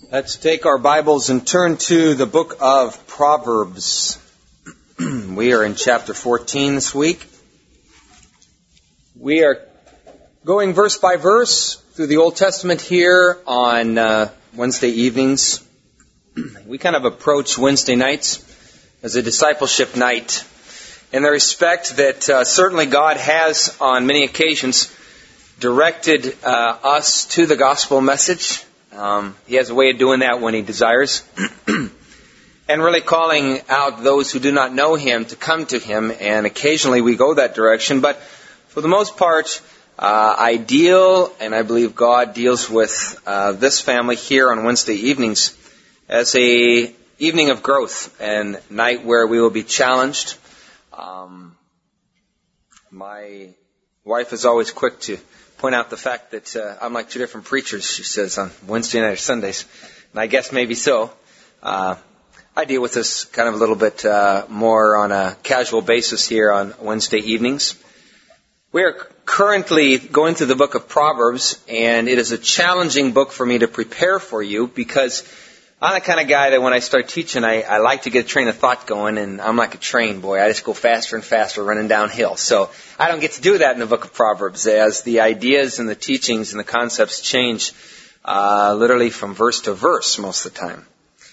Let's take our Bibles and turn to the book of Proverbs. We are in chapter 14 this week. We are going verse by verse through the Old Testament here on Wednesday evenings. We kind of approach Wednesday nights as a discipleship night in the respect that certainly God has on many occasions directed us to the gospel message. He has a way of doing that when He desires. And really calling out those who do not know Him to come to Him. And occasionally we go that direction. But for the most part, I deal, and I believe God deals with this family here on Wednesday evenings as a evening of growth and night where we will be challenged. My wife is always quick to point out the fact that I'm like two different preachers, she says, on Wednesday night or Sundays. And I guess maybe so. I deal with this kind of a little bit more on a casual basis here on Wednesday evenings. We are currently going through the book of Proverbs, and it is a challenging book for me to prepare for you because I'm the kind of guy that when I start teaching, I like to get a train of thought going, and I'm like a train boy. I just go faster and faster running downhill. So I don't get to do that in the book of Proverbs as the ideas and the teachings and the concepts change literally from verse to verse most of the time.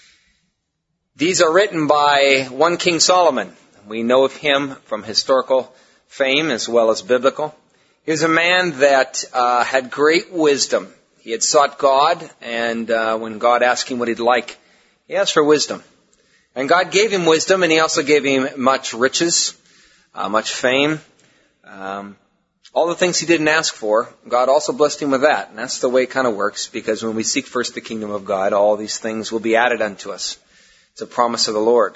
These are written by one King Solomon. We know of him from historical fame as well as biblical. He was a man that had great wisdom. He had sought God, and when God asked him what he'd like, he asked for wisdom. And God gave him wisdom, and He also gave him much riches, much fame. All the things he didn't ask for, God also blessed him with that. And that's the way it kind of works, because when we seek first the kingdom of God, all these things will be added unto us. It's a promise of the Lord.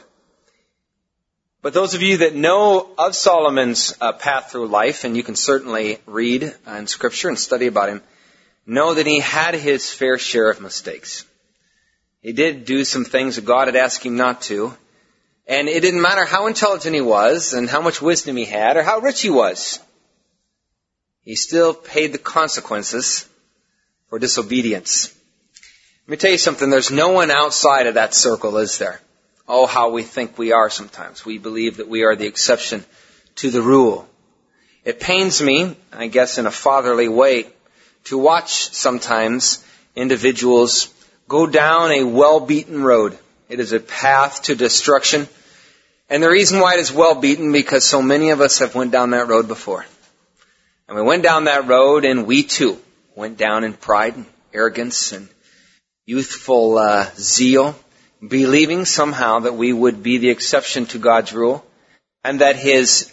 But those of you that know of Solomon's path through life, and you can certainly read in Scripture and study about him, know that he had his fair share of mistakes. He did do some things that God had asked him not to. And it didn't matter how intelligent he was and how much wisdom he had or how rich he was. He still paid the consequences for disobedience. Let me tell you something. There's no one outside of that circle, is there? Oh, how we think we are sometimes. We believe that we are the exception to the rule. It pains me, I guess in a fatherly way, to watch sometimes individuals go down a well-beaten road. It is a path to destruction. And the reason why it is well-beaten, because so many of us have went down that road before. And we went down that road, and we too went down in pride and arrogance and youthful zeal, believing somehow that we would be the exception to God's rule, and that His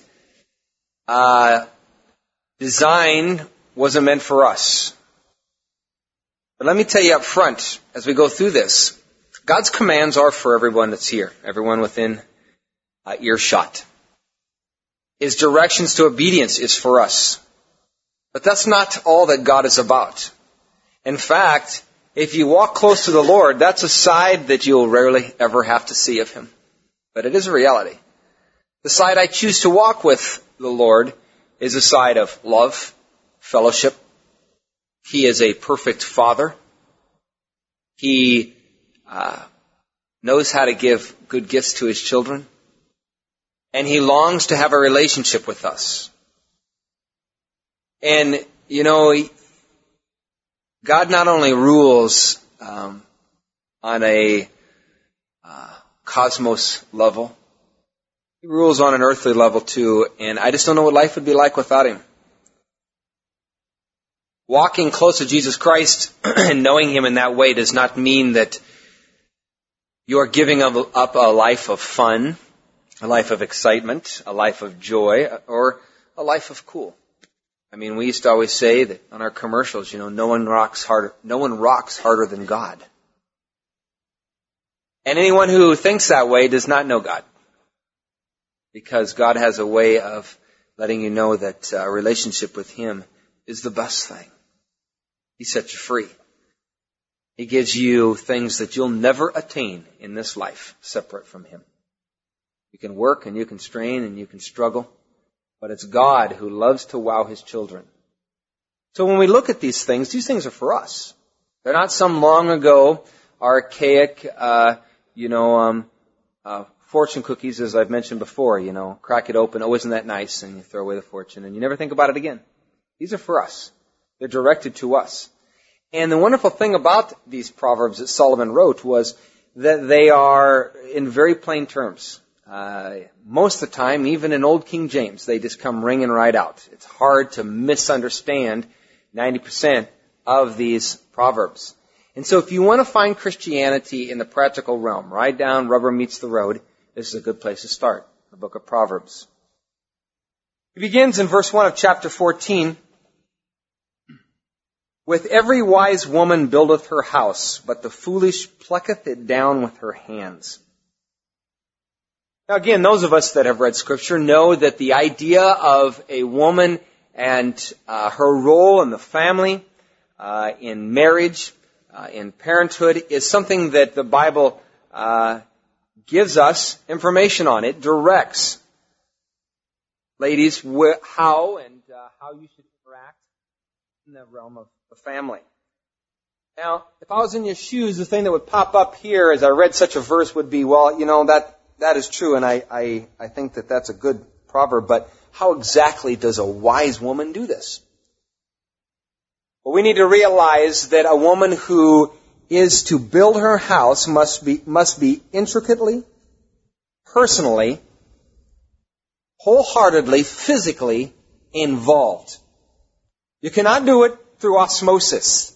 design wasn't meant for us. But let me tell you up front, as we go through this, God's commands are for everyone that's here, everyone within earshot. His directions to obedience is for us. But that's not all that God is about. In fact, if you walk close to the Lord, that's a side that you'll rarely ever have to see of Him. But it is a reality. The side I choose to walk with the Lord is a side of love, fellowship. He is a perfect Father. He knows how to give good gifts to His children. And He longs to have a relationship with us. And, you know, God not only rules on a cosmos level, He rules on an earthly level too. And I just don't know what life would be like without Him. Walking close to Jesus Christ and knowing Him in that way does not mean that you are giving up a life of fun, a life of excitement, a life of joy, or a life of cool. I mean, we used to always say that on our commercials, you know, no one rocks harder than God. And anyone who thinks that way does not know God. Because God has a way of letting you know that a relationship with Him is the best thing. He sets you free. He gives you things that you'll never attain in this life separate from Him. You can work and you can strain and you can struggle, but it's God who loves to wow His children. So when we look at these things are for us. They're not some long ago archaic, fortune cookies, as I've mentioned before, crack it open, oh, isn't that nice, and you throw away the fortune, and you never think about it again. These are for us. They're directed to us. And the wonderful thing about these Proverbs that Solomon wrote was that they are in very plain terms. Most of the time, even in Old King James, they just come ringing right out. It's hard to misunderstand 90% of these Proverbs. And so if you want to find Christianity in the practical realm, right down rubber meets the road, this is a good place to start, the book of Proverbs. It begins in verse 1 of chapter 14. With every wise woman buildeth her house, but the foolish plucketh it down with her hands. Now again, those of us that have read Scripture know that the idea of a woman and her role in the family, in marriage, in parenthood, is something that the Bible gives us information on. It directs, ladies, how you should interact in the realm of the family. Now, if I was in your shoes, the thing that would pop up here as I read such a verse would be, well, that is true, and I think that that's a good proverb, but how exactly does a wise woman do this? Well, we need to realize that a woman who is to build her house must be intricately, personally, wholeheartedly, physically involved. You cannot do it through osmosis.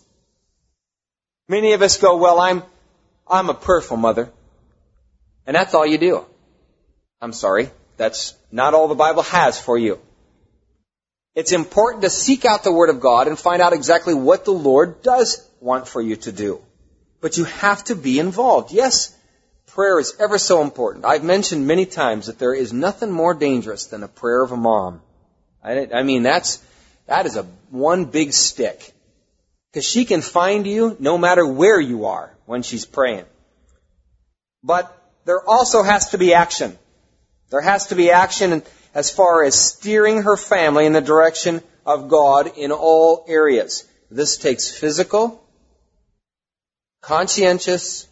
Many of us go, well, I'm a prayerful mother. And that's all you do. I'm sorry. That's not all the Bible has for you. It's important to seek out the Word of God and find out exactly what the Lord does want for you to do. But you have to be involved. Yes, prayer is ever so important. I've mentioned many times that there is nothing more dangerous than a prayer of a mom. I mean, that is one big stick. Because she can find you no matter where you are when she's praying. But there also has to be action. There has to be action as far as steering her family in the direction of God in all areas. This takes physical, conscientious,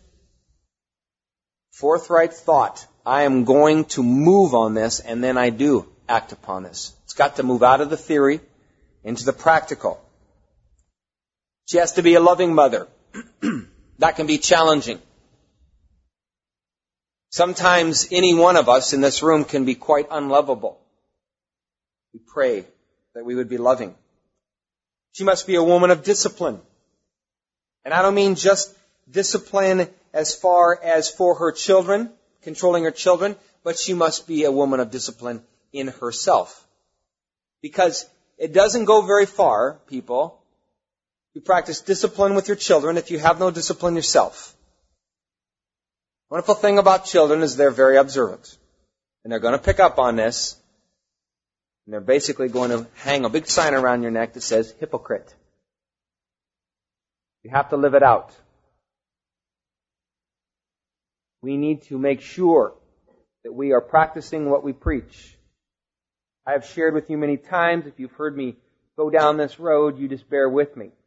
forthright thought. I am going to move on this, and then I do act upon this. It's got to move out of the theory into the practical. She has to be a loving mother. That can be challenging. Sometimes any one of us in this room can be quite unlovable. We pray that we would be loving. She must be a woman of discipline. And I don't mean just discipline as far as for her children, controlling her children, but she must be a woman of discipline in herself. Because it doesn't go very far, people. You practice discipline with your children if you have no discipline yourself. The wonderful thing about children is they're very observant. And they're going to pick up on this. And they're basically going to hang a big sign around your neck that says, hypocrite. You have to live it out. We need to make sure that we are practicing what we preach. I have shared with you many times. If you've heard me go down this road, you just bear with me.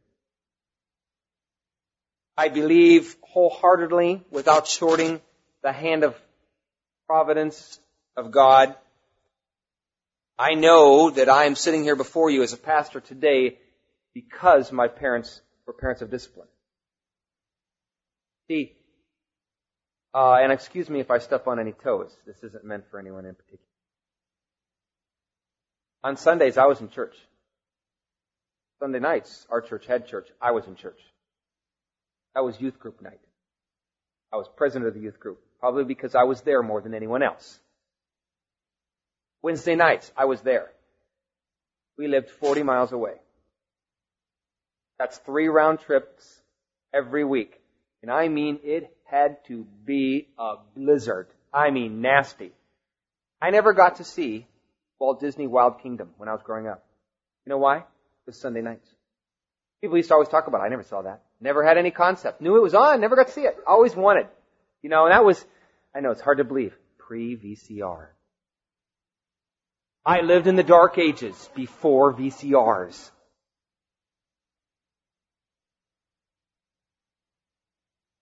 I believe wholeheartedly, without shorting the hand of providence of God. I know that I am sitting here before you as a pastor today because my parents were parents of discipline. See, and excuse me if I step on any toes. This isn't meant for anyone in particular. On Sundays, I was in church. Sunday nights, our church had church. I was in church. That was youth group night. I was president of the youth group, probably because I was there more than anyone else. Wednesday nights, I was there. We lived 40 miles away. That's 3 round trips every week. And I mean, it had to be a blizzard. I mean, nasty. I never got to see Walt Disney Wild Kingdom when I was growing up. You know why? It was Sunday nights. People used to always talk about it. I never saw that. Never had any concept. Knew it was on. Never got to see it. Always wanted. And that was, I know it's hard to believe, pre-VCR. I lived in the dark ages before VCRs.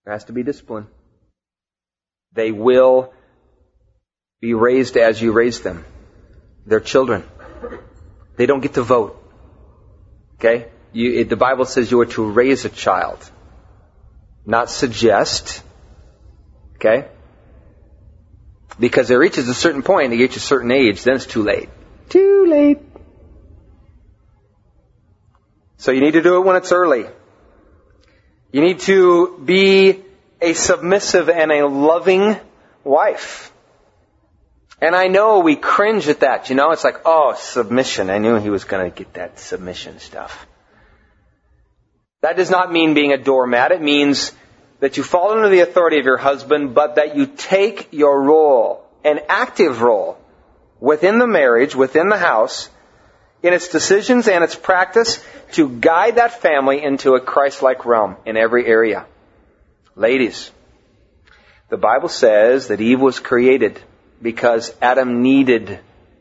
There has to be discipline. They will be raised as you raise them. They're children. They don't get to vote. Okay? The Bible says you are to raise a child, not suggest. Okay? Because it reaches a certain point, they get to a certain age, then it's too late. Too late. So you need to do it when it's early. You need to be a submissive and a loving wife. And I know we cringe at that, It's like, oh, submission. I knew he was going to get that submission stuff. That does not mean being a doormat. It means that you fall under the authority of your husband, but that you take your role, an active role, within the marriage, within the house, in its decisions and its practice, to guide that family into a Christ-like realm in every area. Ladies, the Bible says that Eve was created because Adam needed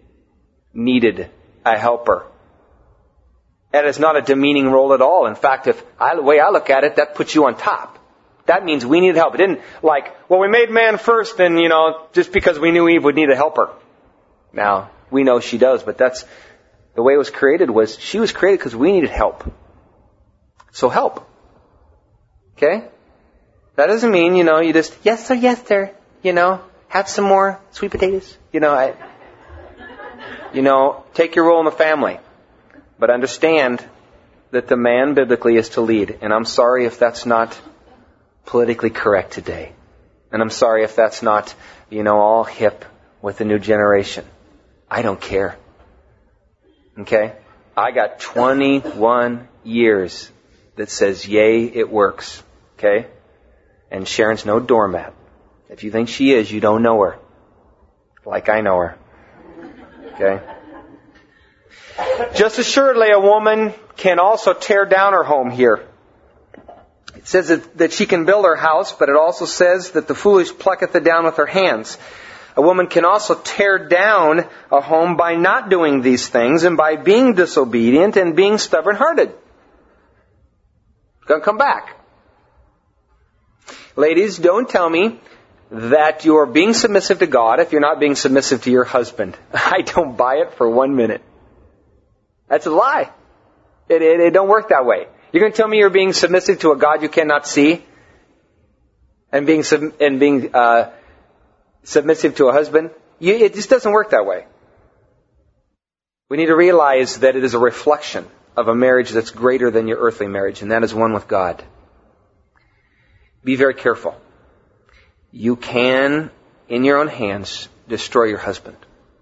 a helper. That is not a demeaning role at all. In fact, the way I look at it, that puts you on top. That means we needed help. It didn't we made man first and, just because we knew Eve would need a helper. Now, we know she does, but that's the way it was created she was created because we needed help. So help. Okay? That doesn't mean, you just, yes sir, have some more sweet potatoes. Take your role in the family. But understand that the man biblically is to lead. And I'm sorry if that's not politically correct today. And I'm sorry if that's not, all hip with the new generation. I don't care. Okay? I got 21 years that says, yay, it works. Okay? And Sharon's no doormat. If you think she is, you don't know her. Like I know her. Okay? Just assuredly, a woman can also tear down her home here. It says that she can build her house, but it also says that the foolish plucketh it down with her hands. A woman can also tear down a home by not doing these things and by being disobedient and being stubborn-hearted. It's going to come back. Ladies, don't tell me that you're being submissive to God if you're not being submissive to your husband. I don't buy it for 1 minute. That's a lie. It don't work that way. You're going to tell me you're being submissive to a God you cannot see, and being submissive to a husband? It just doesn't work that way. We need to realize that it is a reflection of a marriage that's greater than your earthly marriage, and that is one with God. Be very careful. You can, in your own hands, destroy your husband.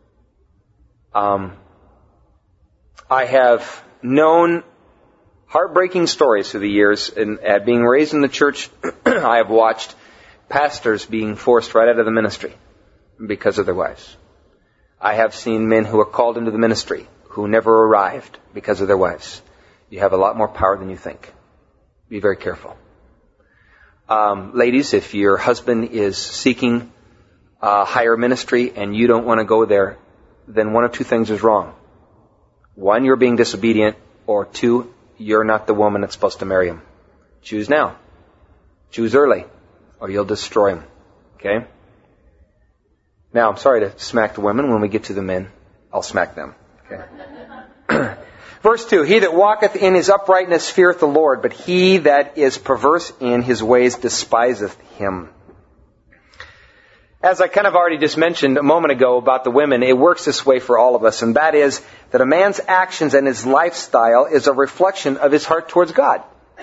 I have known heartbreaking stories through the years, and being raised in the church, I have watched pastors being forced right out of the ministry because of their wives. I have seen men who are called into the ministry who never arrived because of their wives. You have a lot more power than you think. Be very careful. Ladies, if your husband is seeking higher ministry and you don't want to go there, then one of two things is wrong. One, you're being disobedient, or two, you're not the woman that's supposed to marry him. Choose now. Choose early, or you'll destroy him. Okay? Now, I'm sorry to smack the women. When we get to the men, I'll smack them. Okay? Verse 2, he that walketh in his uprightness feareth the Lord, but he that is perverse in his ways despiseth him. As I kind of already just mentioned a moment ago about the women, it works this way for all of us, and that is that a man's actions and his lifestyle is a reflection of his heart towards God.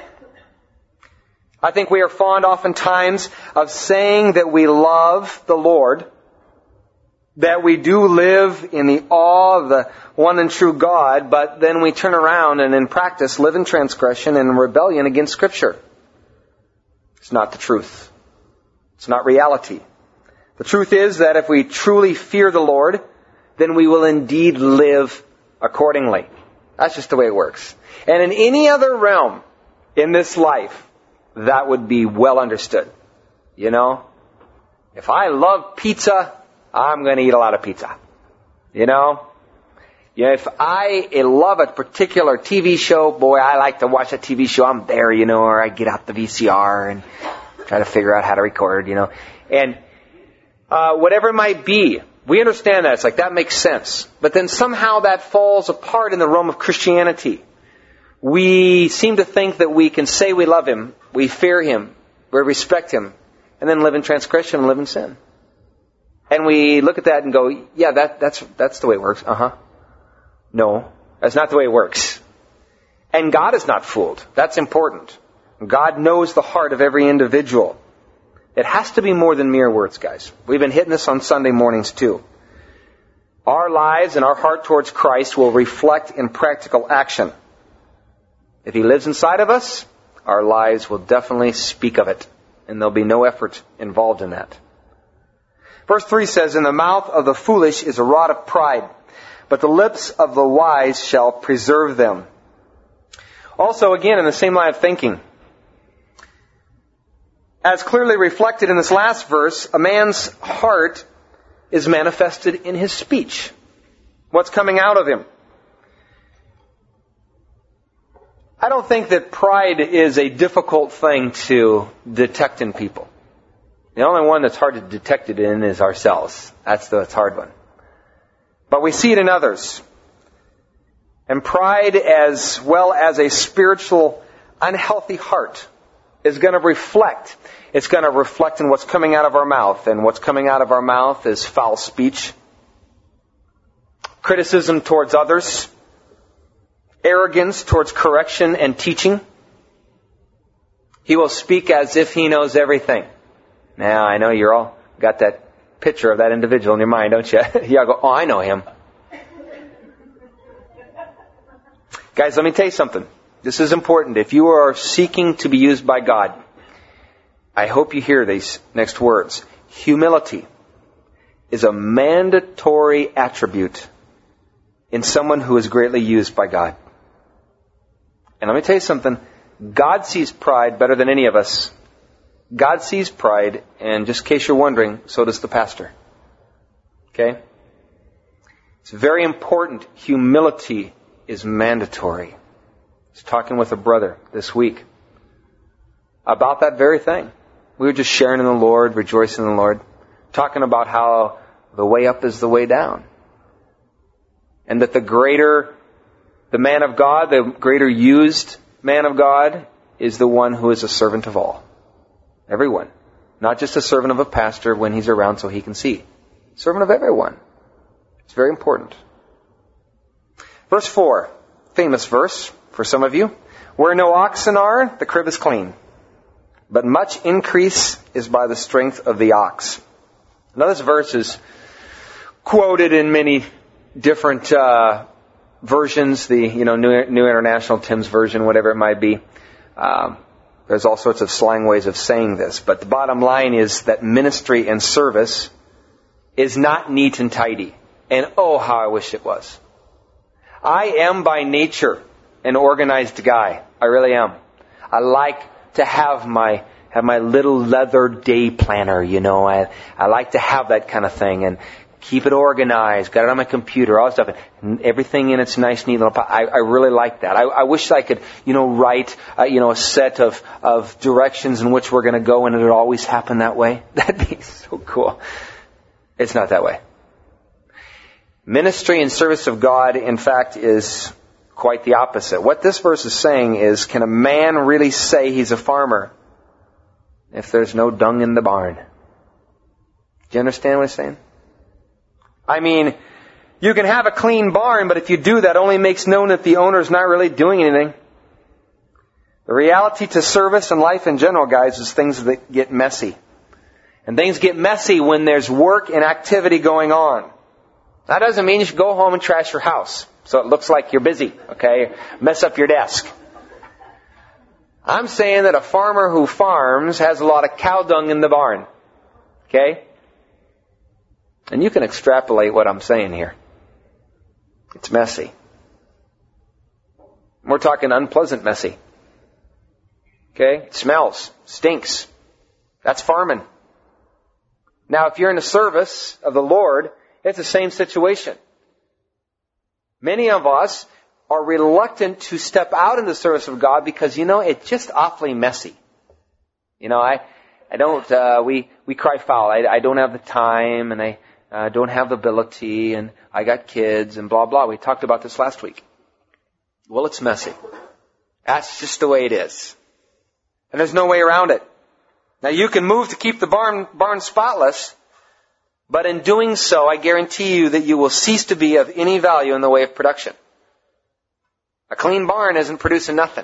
I think we are fond oftentimes of saying that we love the Lord, that we do live in the awe of the one and true God, but then we turn around and in practice live in transgression and in rebellion against Scripture. It's not the truth. It's not reality. The truth is that if we truly fear the Lord, then we will indeed live accordingly. That's just the way it works. And in any other realm in this life, that would be well understood. You know, if I love pizza, I'm going to eat a lot of pizza. You know, if I love a particular TV show, boy, I like to watch a TV show. I'm there, or I get out the VCR and try to figure out how to record, And whatever it might be, we understand that. It's like, that makes sense. But then somehow that falls apart in the realm of Christianity. We seem to think that we can say we love Him, we fear Him, we respect Him, and then live in transgression and live in sin. And we look at that and go, yeah, that's the way it works. No, that's not the way it works. And God is not fooled. That's important. God knows the heart of every individual. It has to be more than mere words, guys. We've been hitting this on Sunday mornings too. Our lives and our heart towards Christ will reflect in practical action. If He lives inside of us, our lives will definitely speak of it. And there'll be no effort involved in that. Verse 3 says, "In the mouth of the foolish is a rod of pride, but the lips of the wise shall preserve them." Also, again, in the same line of thinking, as clearly reflected in this last verse, a man's heart is manifested in his speech. What's coming out of him? I don't think that pride is a difficult thing to detect in people. The only one that's hard to detect it in is ourselves. That's the hard one. But we see it in others. And pride, as well as a spiritual, unhealthy heart, is going to reflect. It's going to reflect in what's coming out of our mouth. And what's coming out of our mouth is foul speech, criticism towards others, arrogance towards correction and teaching. He will speak as if he knows everything. Now, I know you're all got that picture of that individual in your mind, don't you? You go, oh, I know him. Guys, let me tell you something. This is important. If you are seeking to be used by God, I hope you hear these next words. Humility is a mandatory attribute in someone who is greatly used by God. And let me tell you something. God sees pride better than any of us. God sees pride, and just in case you're wondering, so does the pastor. Okay? It's very important. Humility is mandatory. I was talking with a brother this week about that very thing. We were just sharing in the Lord, rejoicing in the Lord, talking about how the way up is the way down. And that the greater the man of God, the greater used man of God, is the one who is a servant of all. Everyone. Not just a servant of a pastor when he's around so he can see. Servant of everyone. It's very important. Verse 4, famous verse for some of you. "Where no oxen are, the crib is clean. But much increase is by the strength of the ox." Now this verse is quoted in many different versions. The New International, Tim's version, whatever it might be. There's all sorts of slang ways of saying this. But the bottom line is that ministry and service is not neat and tidy. And oh, how I wish it was. I am by nature an organized guy. I really am. I like to have my little leather day planner, I like to have that kind of thing and keep it organized, got it on my computer, all that stuff, and everything in its nice, neat little I really like that. I wish I could, write, a set of directions in which we're going to go and it would always happen that way. That'd be so cool. It's not that way. Ministry and service of God, in fact, is quite the opposite. What this verse is saying is, can a man really say he's a farmer if there's no dung in the barn? Do you understand what I'm saying? I mean, you can have a clean barn, but if you do, that only makes known that the owner's not really doing anything. The reality to service and life in general, guys, is things that get messy. And things get messy when there's work and activity going on. That doesn't mean you should go home and trash your house so it looks like you're busy, okay? Mess up your desk. I'm saying that a farmer who farms has a lot of cow dung in the barn, okay? And you can extrapolate what I'm saying here. It's messy. We're talking unpleasant messy. Okay? It smells. Stinks. That's farming. Now, if you're in the service of the Lord, it's the same situation. Many of us are reluctant to step out in the service of God because, it's just awfully messy. we cry foul. I don't have the time, and I don't have the ability, and I got kids, and blah, blah. We talked about this last week. Well, it's messy. That's just the way it is. And there's no way around it. Now, you can move to keep the barn spotless, but in doing so, I guarantee you that you will cease to be of any value in the way of production. A clean barn isn't producing nothing.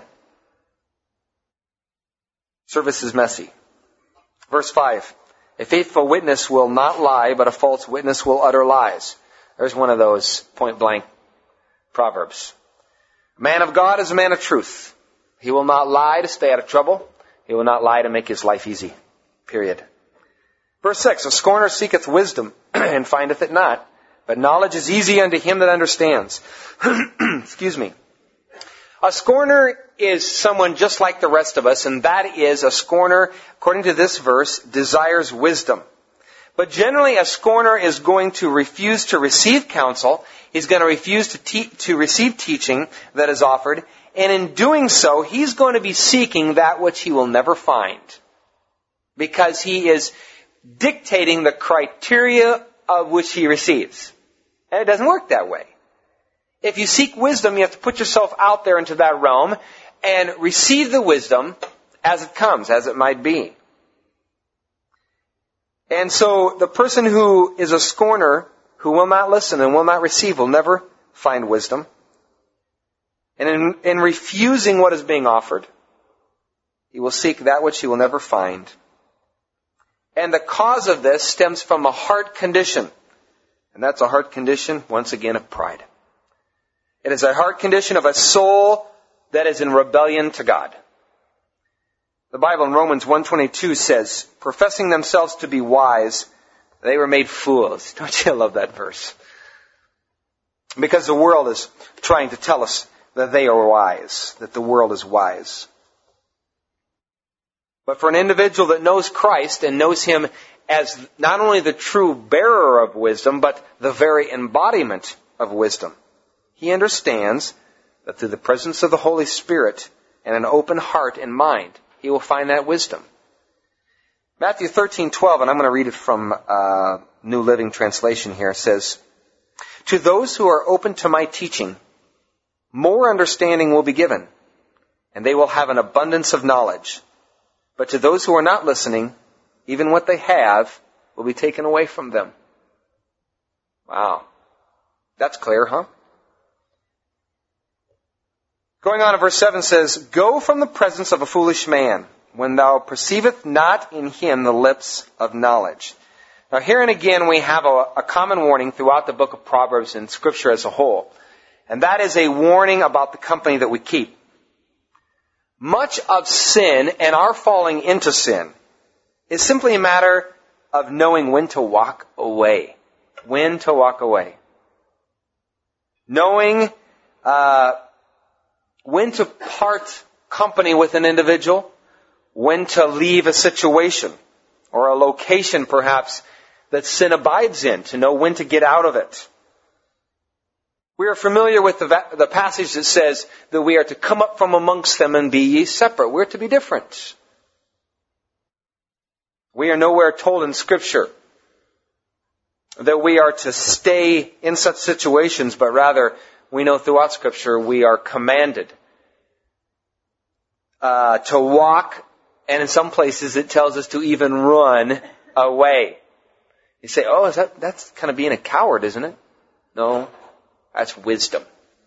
Service is messy. Verse 5. A faithful witness will not lie, but a false witness will utter lies. There's one of those point-blank proverbs. A man of God is a man of truth. He will not lie to stay out of trouble. He will not lie to make his life easy. Period. Verse 6. A scorner seeketh wisdom, and findeth it not. But knowledge is easy unto him that understands. Excuse me. A scorner is someone just like the rest of us, and that is a scorner, according to this verse, desires wisdom. But generally a scorner is going to refuse to receive counsel. He's going to refuse to receive teaching that is offered. And in doing so, he's going to be seeking that which he will never find. Because he is dictating the criteria of which he receives. And it doesn't work that way. If you seek wisdom, you have to put yourself out there into that realm and receive the wisdom as it comes, as it might be. And so the person who is a scorner, who will not listen and will not receive, will never find wisdom. And in refusing what is being offered, he will seek that which he will never find. And the cause of this stems from a heart condition. And that's a heart condition, once again, of pride. It is a heart condition of a soul that is in rebellion to God. The Bible in Romans 1:22 says, professing themselves to be wise, they were made fools. Don't you love that verse? Because the world is trying to tell us that they are wise, that the world is wise. But for an individual that knows Christ and knows Him as not only the true bearer of wisdom, but the very embodiment of wisdom, he understands that through the presence of the Holy Spirit and an open heart and mind, he will find that wisdom. Matthew 13:12, and I'm going to read it from New Living Translation here, says, to those who are open to my teaching, more understanding will be given, and they will have an abundance of knowledge. But to those who are not listening, even what they have will be taken away from them. Wow. That's clear, huh? Going on to verse 7 says, go from the presence of a foolish man, when thou perceiveth not in him the lips of knowledge. Now here and again we have a common warning throughout the book of Proverbs and Scripture as a whole. And that is a warning about the company that we keep. Much of sin and our falling into sin is simply a matter of knowing when to walk away. When to walk away. Knowing when to part company with an individual, when to leave a situation or a location perhaps that sin abides in, to know when to get out of it. We are familiar with the passage that says that we are to come up from amongst them and be ye separate. We're to be different. We are nowhere told in Scripture that we are to stay in such situations, but rather we know throughout Scripture we are commanded to walk, and in some places it tells us to even run away. You say, oh, that's kind of being a coward, isn't it? No. That's wisdom.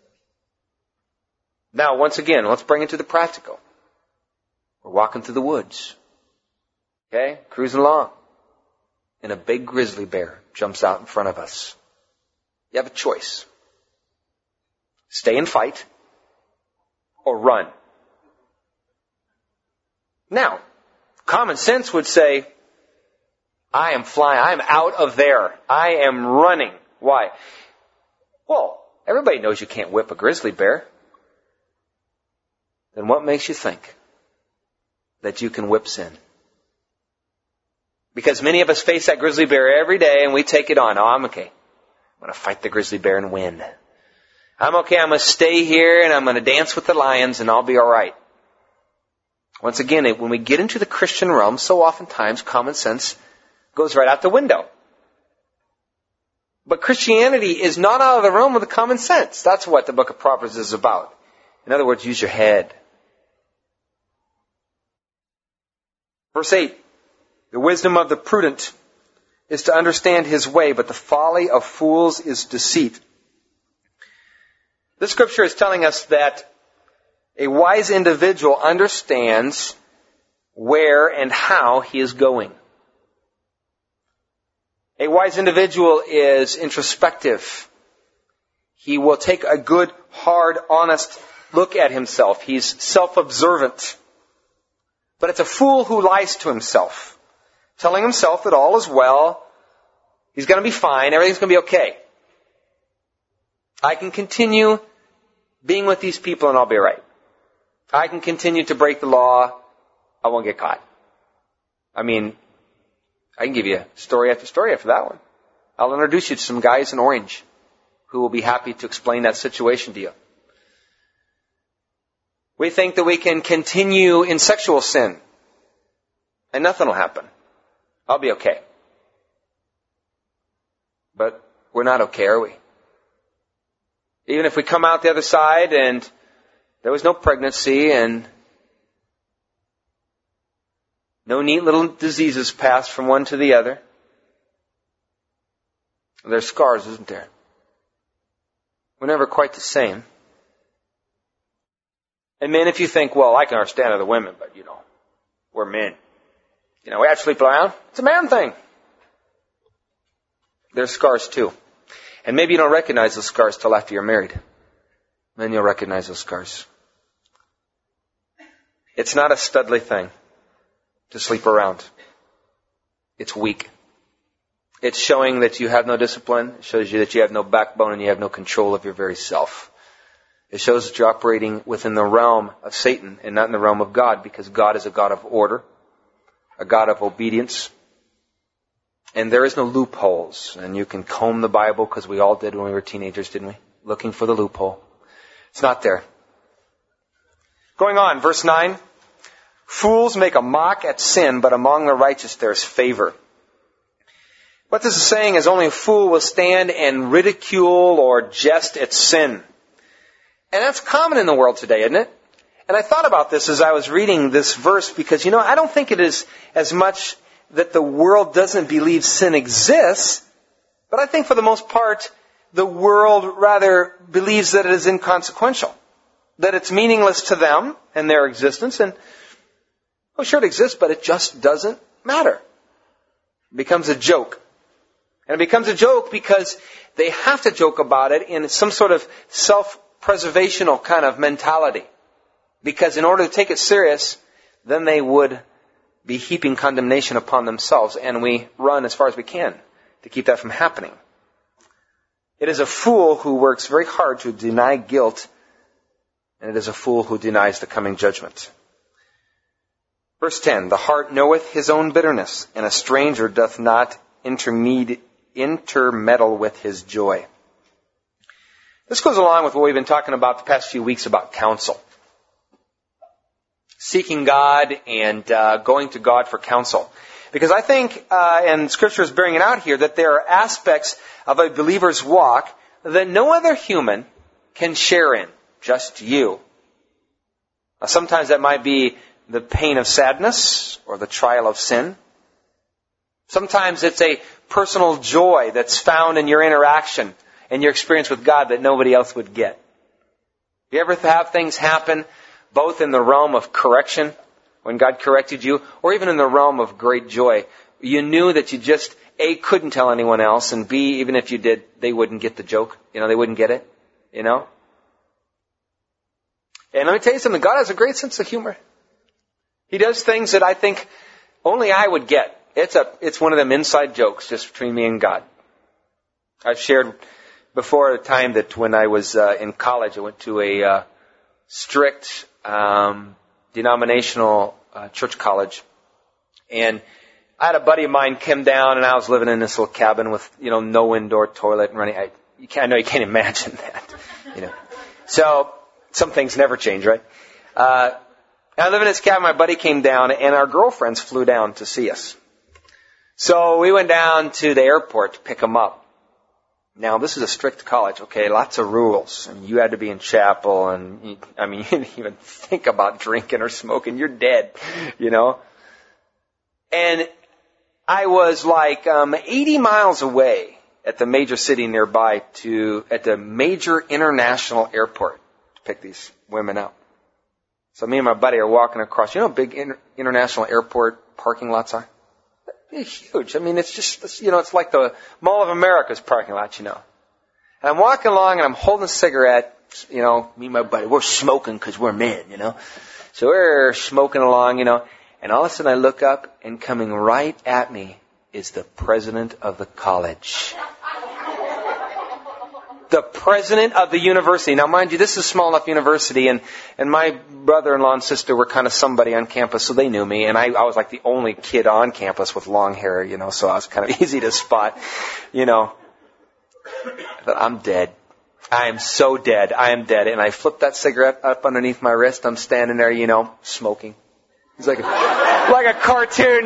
Now, once again, let's bring it to the practical. We're walking through the woods. Okay? Cruising along. And a big grizzly bear jumps out in front of us. You have a choice. Stay and fight or run. Now, common sense would say, I am flying. I am out of there. I am running. Why? Well, everybody knows you can't whip a grizzly bear. Then what makes you think that you can whip sin? Because many of us face that grizzly bear every day and we take it on. Oh, I'm okay. I'm going to fight the grizzly bear and win. I'm okay. I'm going to stay here and I'm going to dance with the lions and I'll be all right. Once again, when we get into the Christian realm, so oftentimes common sense goes right out the window. But Christianity is not out of the realm of the common sense. That's what the book of Proverbs is about. In other words, use your head. Verse 8, the wisdom of the prudent is to understand his way, but the folly of fools is deceit. This scripture is telling us that a wise individual understands where and how he is going. A wise individual is introspective. He will take a good, hard, honest look at himself. He's self-observant. But it's a fool who lies to himself, telling himself that all is well, he's going to be fine, everything's going to be okay. I can continue being with these people and I'll be right. I can continue to break the law, I won't get caught. I mean, I can give you story after story after that one. I'll introduce you to some guys in orange who will be happy to explain that situation to you. We think that we can continue in sexual sin and nothing will happen. I'll be okay. But we're not okay, are we? Even if we come out the other side and there was no pregnancy and no neat little diseases passed from one to the other. There's scars, isn't there? We're never quite the same. And men, if you think, well, I can understand other women, but, we're men. We have to sleep around. It's a man thing. There's scars too. And maybe you don't recognize those scars till after you're married. Then you'll recognize those scars. It's not a studly thing to sleep around. It's weak. It's showing that you have no discipline. It shows you that you have no backbone and you have no control of your very self. It shows that you're operating within the realm of Satan and not in the realm of God, because God is a God of order, a God of obedience. And there is no loopholes. And you can comb the Bible, because we all did when we were teenagers, didn't we? Looking for the loophole. It's not there. Going on, verse 9. Fools make a mock at sin, but among the righteous there is favor. What this is saying is only a fool will stand and ridicule or jest at sin. And that's common in the world today, isn't it? And I thought about this as I was reading this verse because, I don't think it is as much that the world doesn't believe sin exists, but I think for the most part, the world rather believes that it is inconsequential, that it's meaningless to them and their existence. And, sure it exists, but it just doesn't matter. It becomes a joke. And it becomes a joke because they have to joke about it in some sort of self-preservational kind of mentality. Because in order to take it serious, then they would be heaping condemnation upon themselves. And we run as far as we can to keep that from happening. It is a fool who works very hard to deny guilt, and it is a fool who denies the coming judgment. Verse 10, the heart knoweth his own bitterness, and a stranger doth not intermeddle with his joy. This goes along with what we've been talking about the past few weeks about counsel. Seeking God and going to God for counsel. Because I think, and Scripture is bearing it out here, that there are aspects of a believer's walk that no other human can share in, just you. Now, sometimes that might be the pain of sadness or the trial of sin. Sometimes it's a personal joy that's found in your interaction and your experience with God that nobody else would get. You ever have things happen both in the realm of correction, when God corrected you, or even in the realm of great joy? You knew that you just, A, couldn't tell anyone else, and B, even if you did, they wouldn't get the joke. They wouldn't get it. And let me tell you something, God has a great sense of humor. He does things that I think only I would get. It's one of them inside jokes just between me and God. I've shared before a time that when I was in college, I went to a strict denominational church college. And I had a buddy of mine come down, and I was living in this little cabin with, no indoor toilet and running. I know you can't imagine that. So some things never change, right? And I live in this cabin. My buddy came down, and our girlfriends flew down to see us. So we went down to the airport to pick them up. Now, this is a strict college, okay? Lots of rules. And you had to be in chapel, and you didn't even think about drinking or smoking. You're dead, And I was like 80 miles away at the major city nearby at the major international airport to pick these women up. So me and my buddy are walking across. You know how big international airport parking lots are? They're huge. It's just, it's like the Mall of America's parking lot, And I'm walking along and I'm holding a cigarette, me and my buddy. We're smoking because we're men, So we're smoking along, And all of a sudden I look up and coming right at me is the president of the college. The president of the university. Now, mind you, this is a small enough university, and my brother-in-law and sister were kind of somebody on campus, so they knew me, and I was like the only kid on campus with long hair, so I was kind of easy to spot, I thought, I'm dead. I am so dead. I am dead. And I flipped that cigarette up underneath my wrist. I'm standing there, smoking. It's like a cartoon,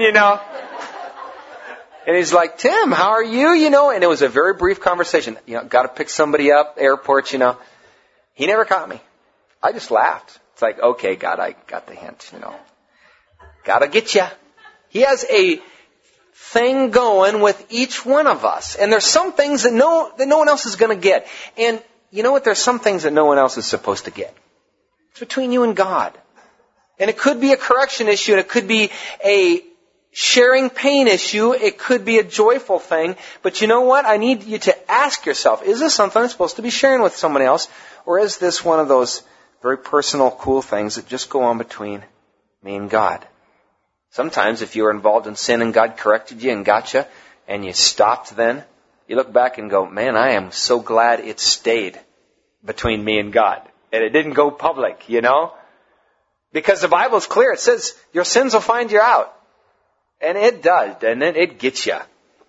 And he's like, Tim, how are you, And it was a very brief conversation. Got to pick somebody up, airport, He never caught me. I just laughed. It's like, okay, God, I got the hint, Gotta get you. He has a thing going with each one of us. And there's some things that no one else is going to get. And you know what? There's some things that no one else is supposed to get. It's between you and God. And it could be a correction issue, and it could be a sharing pain issue. It could be a joyful thing. But you know what? I need you to ask yourself, is this something I'm supposed to be sharing with someone else? Or is this one of those very personal, cool things that just go on between me and God? Sometimes if you were involved in sin and God corrected you and got you, and you stopped then, you look back and go, man, I am so glad it stayed between me and God. And it didn't go public, Because the Bible is clear. It says your sins will find you out. And it does, and then it gets you.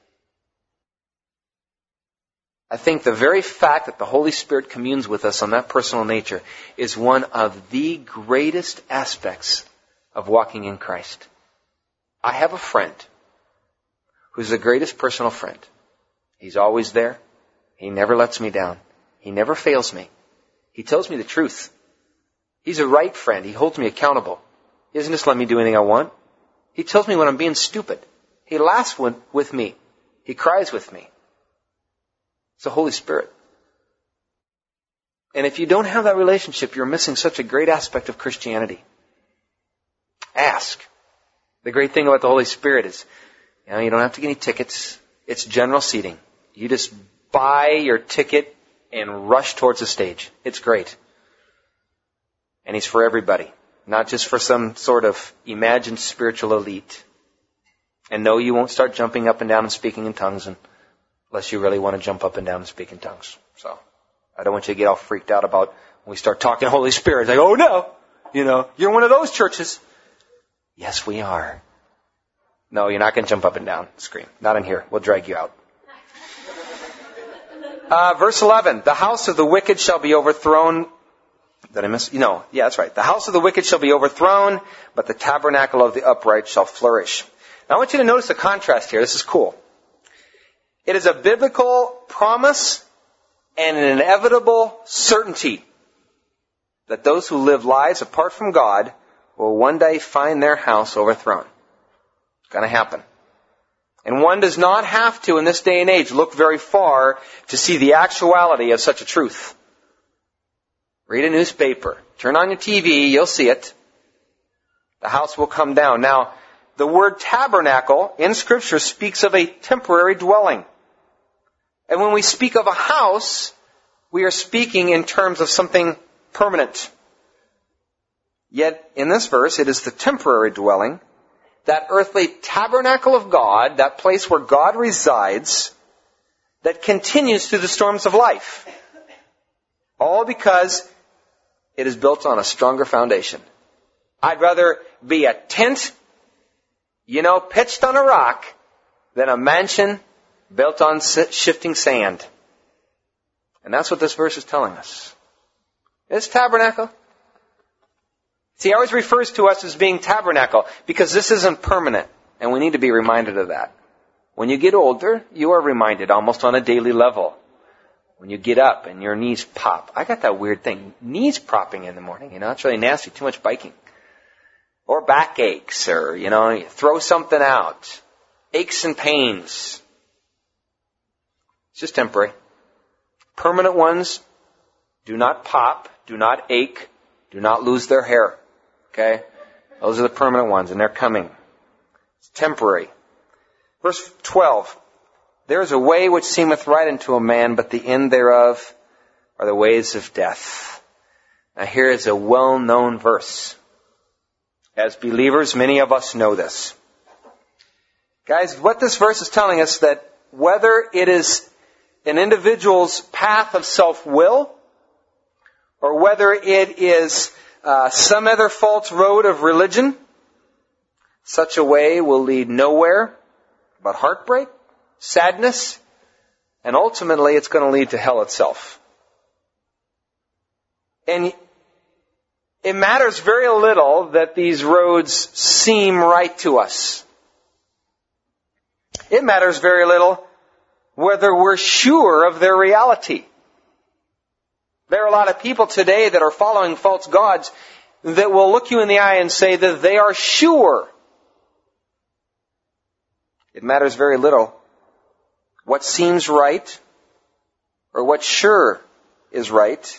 I think the very fact that the Holy Spirit communes with us on that personal nature is one of the greatest aspects of walking in Christ. I have a friend who's the greatest personal friend. He's always there. He never lets me down. He never fails me. He tells me the truth. He's a right friend. He holds me accountable. He doesn't just let me do anything I want. He tells me when I'm being stupid. He laughs with me. He cries with me. It's the Holy Spirit. And if you don't have that relationship, you're missing such a great aspect of Christianity. Ask. The great thing about the Holy Spirit is, you don't have to get any tickets. It's general seating. You just buy your ticket and rush towards the stage. It's great. And He's for everybody. Not just for some sort of imagined spiritual elite. And no, you won't start jumping up and down and speaking in tongues unless you really want to jump up and down and speak in tongues. So, I don't want you to get all freaked out about when we start talking Holy Spirit. It's like, oh no, you're one of those churches. Yes, we are. No, you're not going to jump up and down and scream. Not in here. We'll drag you out. Verse 11. The house of the wicked shall be overthrown. Did I miss? No. Yeah, that's right. The house of the wicked shall be overthrown, but the tabernacle of the upright shall flourish. Now I want you to notice the contrast here. This is cool. It is a biblical promise and an inevitable certainty that those who live lives apart from God will one day find their house overthrown. It's going to happen. And one does not have to, in this day and age, look very far to see the actuality of such a truth. Read a newspaper. Turn on your TV, you'll see it. The house will come down. Now, the word tabernacle in Scripture speaks of a temporary dwelling. And when we speak of a house, we are speaking in terms of something permanent. Yet, in this verse, it is the temporary dwelling, that earthly tabernacle of God, that place where God resides, that continues through the storms of life. All because it is built on a stronger foundation. I'd rather be a tent, pitched on a rock, than a mansion built on shifting sand. And that's what this verse is telling us. It's tabernacle. See, he always refers to us as being tabernacle because this isn't permanent, and we need to be reminded of that. When you get older, you are reminded almost on a daily level. When you get up and your knees pop. I got that weird thing, knees propping in the morning, it's really nasty, too much biking. Or back aches, or, you throw something out. Aches and pains. It's just temporary. Permanent ones do not pop, do not ache, do not lose their hair. Okay? Those are the permanent ones, and they're coming. It's temporary. Verse 12. There is a way which seemeth right unto a man, but the end thereof are the ways of death. Now here is a well-known verse. As believers, many of us know this. Guys, what this verse is telling us that whether it is an individual's path of self-will, or whether it is some other false road of religion, such a way will lead nowhere but heartbreak, sadness, and ultimately it's going to lead to hell itself. And it matters very little that these roads seem right to us. It matters very little whether we're sure of their reality. There are a lot of people today that are following false gods that will look you in the eye and say that they are sure. It matters very little what seems right or what sure is right.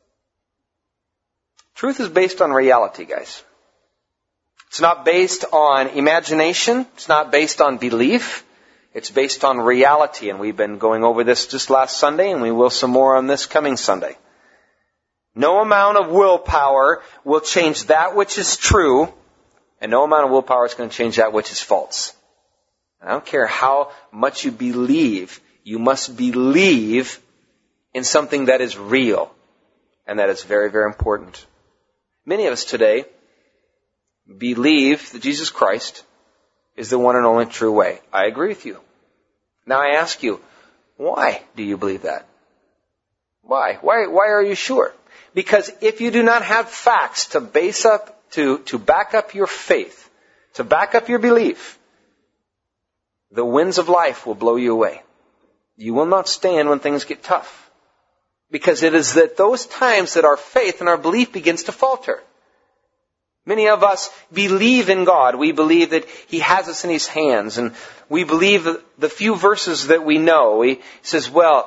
Truth is based on reality, guys. It's not based on imagination. It's not based on belief. It's based on reality. And we've been going over this just last Sunday, and we will some more on this coming Sunday. No amount of willpower will change that which is true, and no amount of willpower is going to change that which is false. And I don't care how much you believe, you must believe in something that is real, and that is very, very important. Many of us today believe that Jesus Christ is the one and only true way. I agree with you. Now I ask you, why do you believe that? Why? Why are you sure? Because if you do not have facts to base up, to back up your faith, to back up your belief, the winds of life will blow you away. You will not stand when things get tough. Because it is at those times that our faith and our belief begins to falter. Many of us believe in God. We believe that He has us in His hands. And we believe the few verses that we know. He says,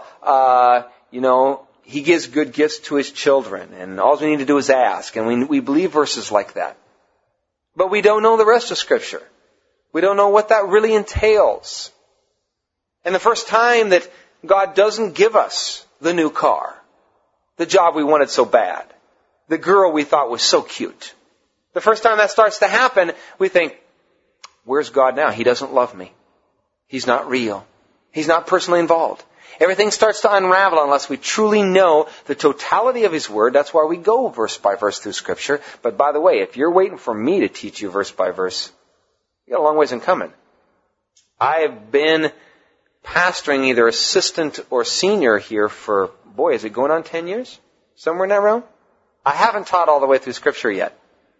He gives good gifts to His children. And all we need to do is ask. And we believe verses like that. But we don't know the rest of Scripture. We don't know what that really entails. And the first time that God doesn't give us the new car, the job we wanted so bad, the girl we thought was so cute, the first time that starts to happen, we think, where's God now? He doesn't love me. He's not real. He's not personally involved. Everything starts to unravel unless we truly know the totality of His Word. That's why we go verse by verse through Scripture. But by the way, if you're waiting for me to teach you verse by verse, you got a long ways in coming. I have been pastoring either assistant or senior here for, is it going on 10 years? Somewhere in that realm? I haven't taught all the way through Scripture yet.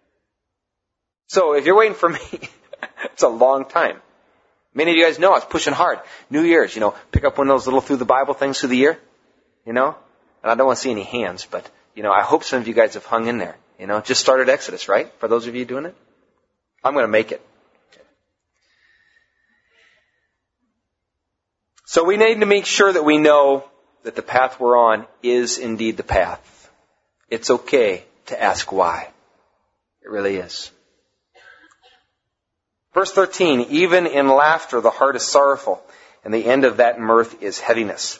So if you're waiting for me, it's a long time. Many of you guys know I was pushing hard. New Year's, pick up one of those little through the Bible things through the year, And I don't want to see any hands, but, I hope some of you guys have hung in there. Just started Exodus, right? For those of you doing it. I'm going to make it. So we need to make sure that we know that the path we're on is indeed the path. It's okay to ask why. It really is. Verse 13, even in laughter the heart is sorrowful, and the end of that mirth is heaviness.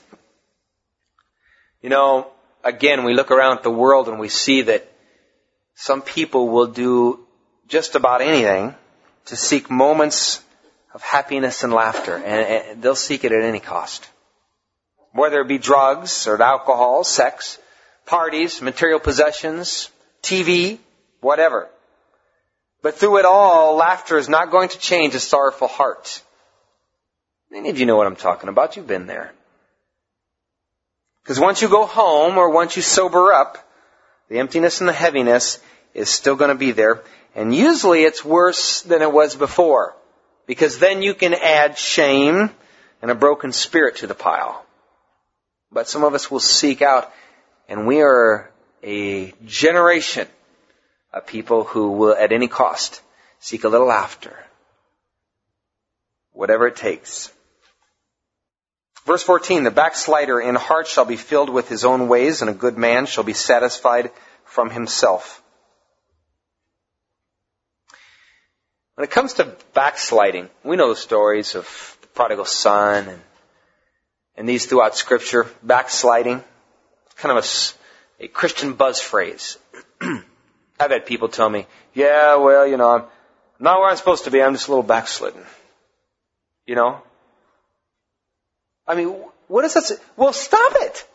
Again, we look around at the world and we see that some people will do just about anything to seek moments of happiness and laughter, and they'll seek it at any cost. Whether it be drugs or alcohol, sex, parties, material possessions, TV, whatever. But through it all, laughter is not going to change a sorrowful heart. Many of you know what I'm talking about. You've been there. Because once you go home or once you sober up, the emptiness and the heaviness is still going to be there. And usually it's worse than it was before. Because then you can add shame and a broken spirit to the pile. But some of us will seek out, and we are a generation of people who will at any cost seek a little after. Whatever it takes. Verse 14, the backslider in heart shall be filled with his own ways, and a good man shall be satisfied from himself. When it comes to backsliding, we know the stories of the prodigal son and these throughout Scripture. Backsliding, kind of a Christian buzz phrase. I've had people tell me, yeah, well, I'm not where I'm supposed to be. I'm just a little backslidden. I mean, what does that say? Well, stop it.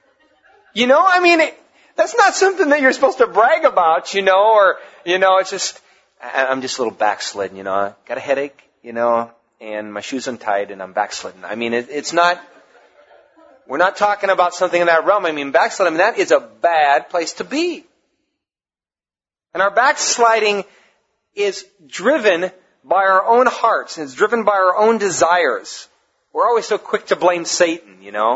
That's not something that you're supposed to brag about, or, it's just, I'm just a little backslidden, I got a headache, and my shoe's untied and I'm backslidden. I mean, it's not, we're not talking about something in that realm. I mean, backsliding, that is a bad place to be. And our backsliding is driven by our own hearts, and it's driven by our own desires. We're always so quick to blame Satan,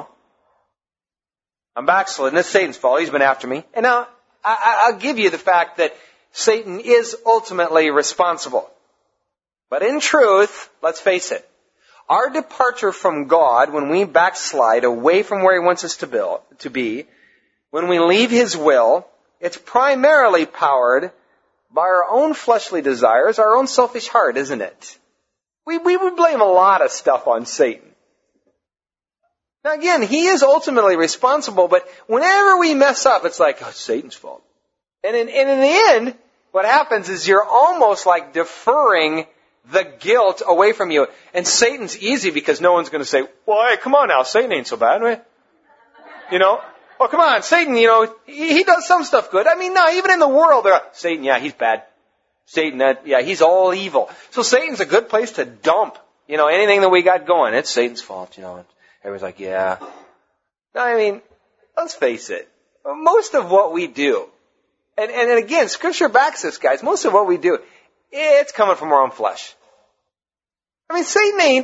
I'm backslidden. It's Satan's fault. He's been after me. And now, I'll give you the fact that Satan is ultimately responsible. But in truth, let's face it, our departure from God, when we backslide away from where He wants us to be, when we leave His will, it's primarily powered by our own fleshly desires, our own selfish heart, isn't it? We would blame a lot of stuff on Satan. Now again, he is ultimately responsible, but whenever we mess up, it's like, it's Satan's fault. And in the end, what happens is you're almost like deferring the guilt away from you. And Satan's easy because no one's going to say, well, hey, come on now, Satan ain't so bad, right? Oh, come on, Satan, he does some stuff good. I mean, no, even in the world, Satan, yeah, he's bad. Satan, he's all evil. So Satan's a good place to dump, anything that we got going. It's Satan's fault, Everyone's like, yeah. No, I mean, let's face it. Most of what we do, and again, Scripture backs this, guys. Most of what we do, it's coming from our own flesh. I mean,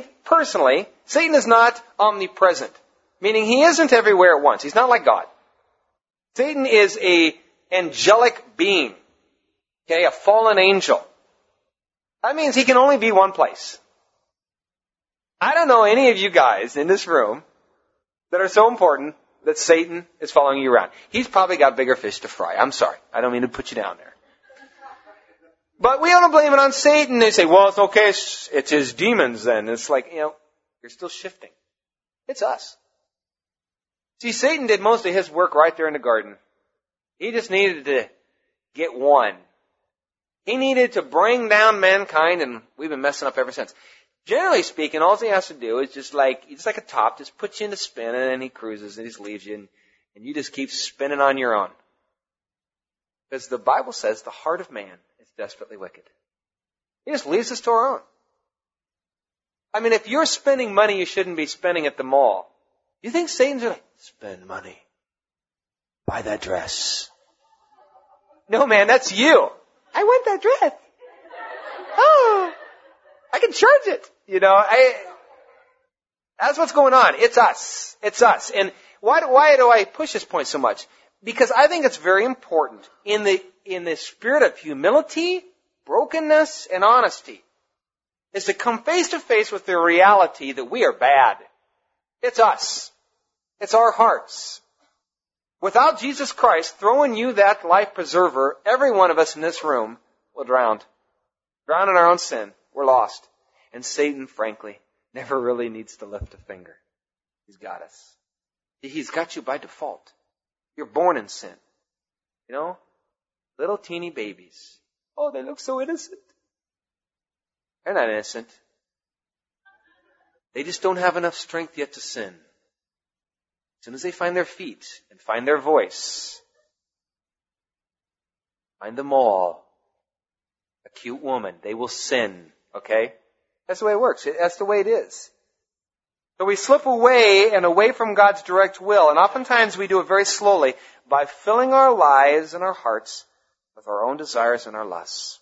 Satan is not omnipresent. Meaning he isn't everywhere at once. He's not like God. Satan is a angelic being. Okay, a fallen angel. That means he can only be one place. I don't know any of you guys in this room that are so important that Satan is following you around. He's probably got bigger fish to fry. I'm sorry. I don't mean to put you down there. But we want to blame it on Satan. They say, well, it's okay. It's his demons then. It's like, you're still shifting. It's us. See, Satan did most of his work right there in the garden. He just needed to get one. He needed to bring down mankind, and we've been messing up ever since. Generally speaking, all he has to do is just like a top, just puts you into spin, and then he cruises and he just leaves you, and you just keep spinning on your own. Because the Bible says the heart of man is desperately wicked. He just leaves us to our own. I mean, if you're spending money you shouldn't be spending at the mall, you think Satan's like, spend money. Buy that dress. No, man, that's you. I want that dress. Oh, I can charge it. That's what's going on. It's us. It's us. And why do I push this point so much? Because I think it's very important in the spirit of humility, brokenness, and honesty is to come face to face with the reality that we are bad. It's us. It's our hearts. Without Jesus Christ throwing you that life preserver, every one of us in this room will drown. Drown in our own sin. We're lost. And Satan, frankly, never really needs to lift a finger. He's got us. He's got you by default. You're born in sin. Little teeny babies. Oh, they look so innocent. They're not innocent. They just don't have enough strength yet to sin. As soon as they find their feet and find their voice, find the mall, a cute woman, they will sin, okay? That's the way it works. That's the way it is. So we slip away from God's direct will, and oftentimes we do it very slowly by filling our lives and our hearts with our own desires and our lusts.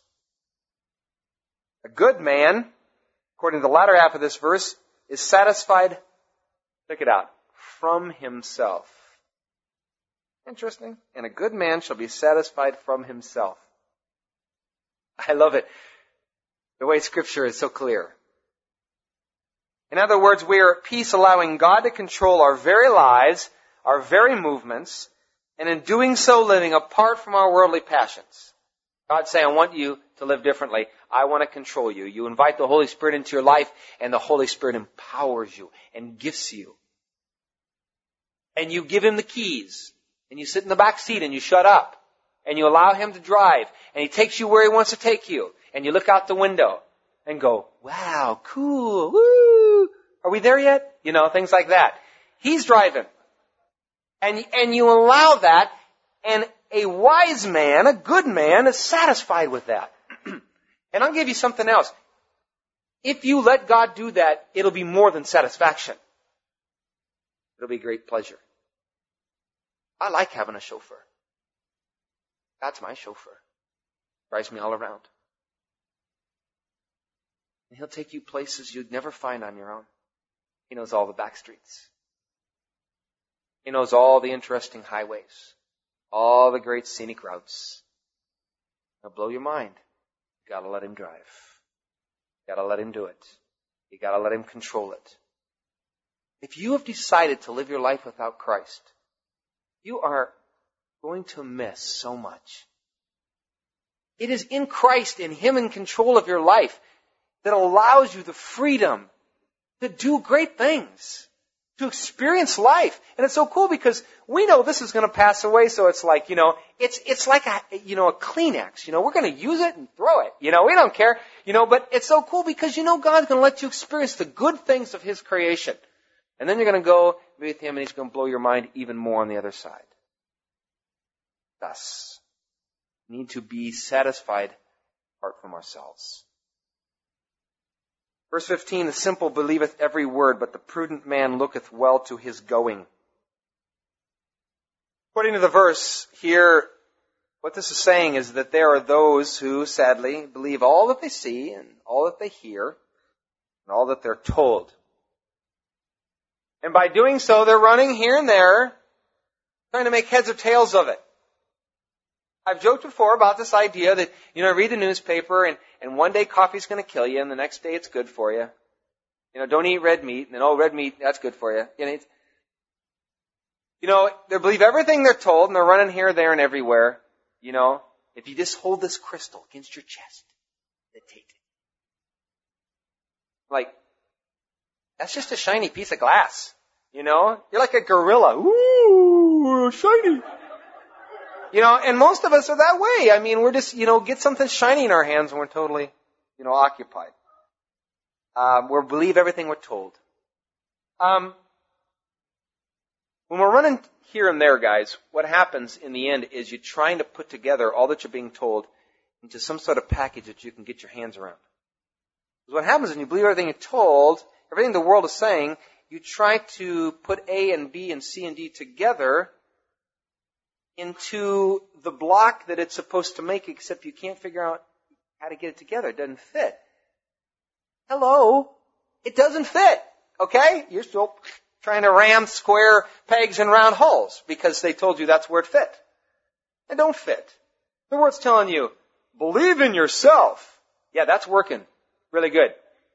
A good man, according to the latter half of this verse, is satisfied, check it out, from himself. Interesting. And a good man shall be satisfied from himself. I love it. The way Scripture is so clear. In other words, we are at peace allowing God to control our very lives, our very movements, and in doing so living apart from our worldly passions. God's saying, I want you to live differently. I want to control you. You invite the Holy Spirit into your life, and the Holy Spirit empowers you and gifts you. And you give Him the keys, and you sit in the back seat and you shut up, and you allow Him to drive, and He takes you where He wants to take you, and you look out the window and go, wow, cool, woo, are we there yet? You know, things like that. He's driving. And you allow that, and a wise man, a good man, is satisfied with that. And I'll give you something else. If you let God do that, it'll be more than satisfaction. It'll be great pleasure. I like having a chauffeur. That's my chauffeur. Drives me all around. And he'll take you places you'd never find on your own. He knows all the back streets. He knows all the interesting highways. All the great scenic routes. He'll blow your mind. You gotta let Him drive. You gotta let Him do it. You gotta let Him control it. If you have decided to live your life without Christ, you are going to miss so much. It is in Christ, in Him in control of your life, that allows you the freedom to do great things, to experience life. And it's so cool because we know this is going to pass away, so it's like, it's like a Kleenex. We're going to use it and throw it. We don't care. But it's so cool because God's going to let you experience the good things of His creation. And then you're going to go with Him and He's going to blow your mind even more on the other side. Thus, we need to be satisfied apart from ourselves. Verse 15, the simple believeth every word, but the prudent man looketh well to his going. According to the verse here, what this is saying is that there are those who, sadly, believe all that they see and all that they hear and all that they're told. And by doing so, they're running here and there, trying to make heads or tails of it. I've joked before about this idea that, read the newspaper and one day coffee's going to kill you and the next day it's good for you. Don't eat red meat. And then, red meat, that's good for you. They believe everything they're told and they're running here, there, and everywhere. If you just hold this crystal against your chest, they take it. Like, that's just a shiny piece of glass. You're like a gorilla. Ooh, shiny. And most of us are that way. I mean, we're just, get something shiny in our hands and we're totally, occupied. We believe everything we're told. When we're running here and there, guys, what happens in the end is you're trying to put together all that you're being told into some sort of package that you can get your hands around. Because what happens when you believe everything you're told, everything the world is saying, you try to put A and B and C and D together into the block that it's supposed to make, except you can't figure out how to get it together. It doesn't fit. Hello? It doesn't fit. Okay? You're still trying to ram square pegs in round holes because they told you that's where it fit. It don't fit. The word's telling you, believe in yourself. Yeah, that's working. Really good.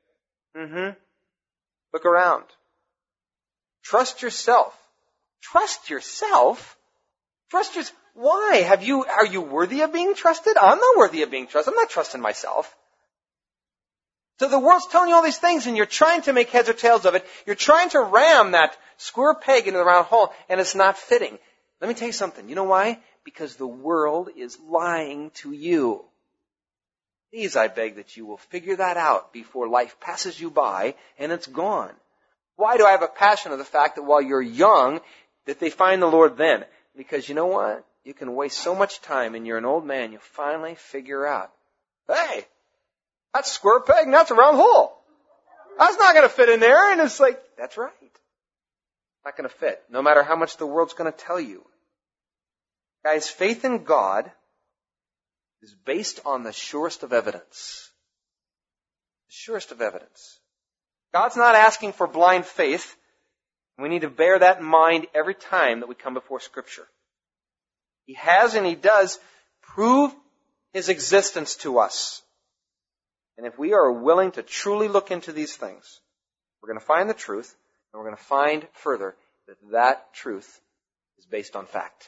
Look around. Trust yourself. Trust yourself? Why? Are you worthy of being trusted? I'm not worthy of being trusted. I'm not trusting myself. So the world's telling you all these things and you're trying to make heads or tails of it. You're trying to ram that square peg into the round hole and it's not fitting. Let me tell you something. You know why? Because the world is lying to you. Please, I beg that you will figure that out before life passes you by and it's gone. Why do I have a passion of the fact that while you're young, that they find the Lord then? Because you know what? You can waste so much time and you're an old man, you finally figure out, hey, that's a square peg and that's a round hole. That's not going to fit in there. And it's like, that's right. Not going to fit. No matter how much the world's going to tell you. Guys, faith in God is based on the surest of evidence. The surest of evidence. God's not asking for blind faith. We need to bear that in mind every time that we come before Scripture. He has and He does prove His existence to us. And if we are willing to truly look into these things, we're going to find the truth, and we're going to find further that that truth is based on fact.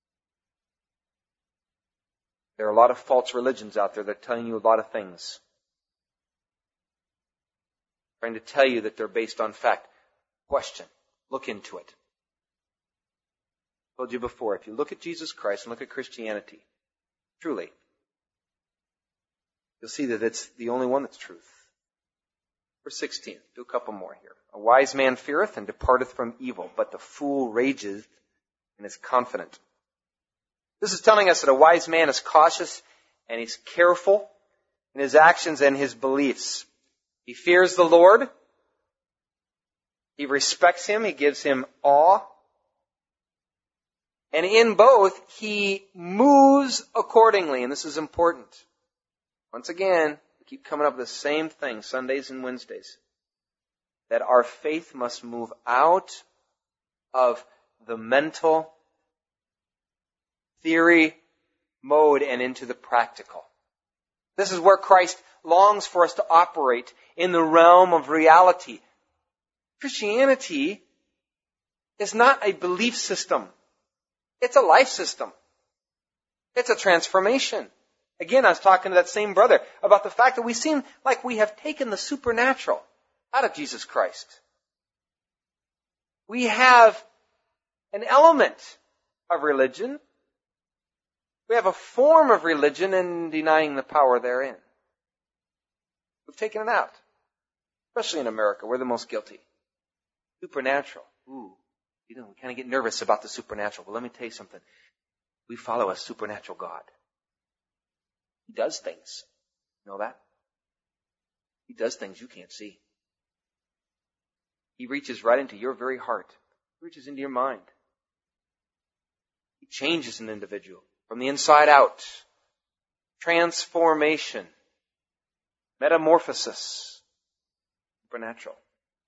There are a lot of false religions out there that are telling you a lot of things. Trying to tell you that they're based on fact. Question. Look into it. I told you before, if you look at Jesus Christ and look at Christianity, truly, you'll see that it's the only one that's truth. Verse 16. Do a couple more here. A wise man feareth and departeth from evil, but the fool rageth and is confident. This is telling us that a wise man is cautious and he's careful in his actions and his beliefs. He fears the Lord. He respects Him. He gives Him awe. And in both, he moves accordingly. And this is important. Once again, we keep coming up with the same thing, Sundays and Wednesdays. That our faith must move out of the mental theory mode and into the practical. This is where Christ longs for us to operate, in the realm of reality. Christianity is not a belief system. It's a life system. It's a transformation. Again, I was talking to that same brother about the fact that we seem like we have taken the supernatural out of Jesus Christ. We have an element of religion. We have a form of religion and denying the power therein. We've taken it out. Especially in America, we're the most guilty. Supernatural. Ooh, we kind of get nervous about the supernatural. But let me tell you something. We follow a supernatural God. He does things. You know that? He does things you can't see. He reaches right into your very heart. He reaches into your mind. He changes an individual from the inside out. Transformation. Metamorphosis. Supernatural.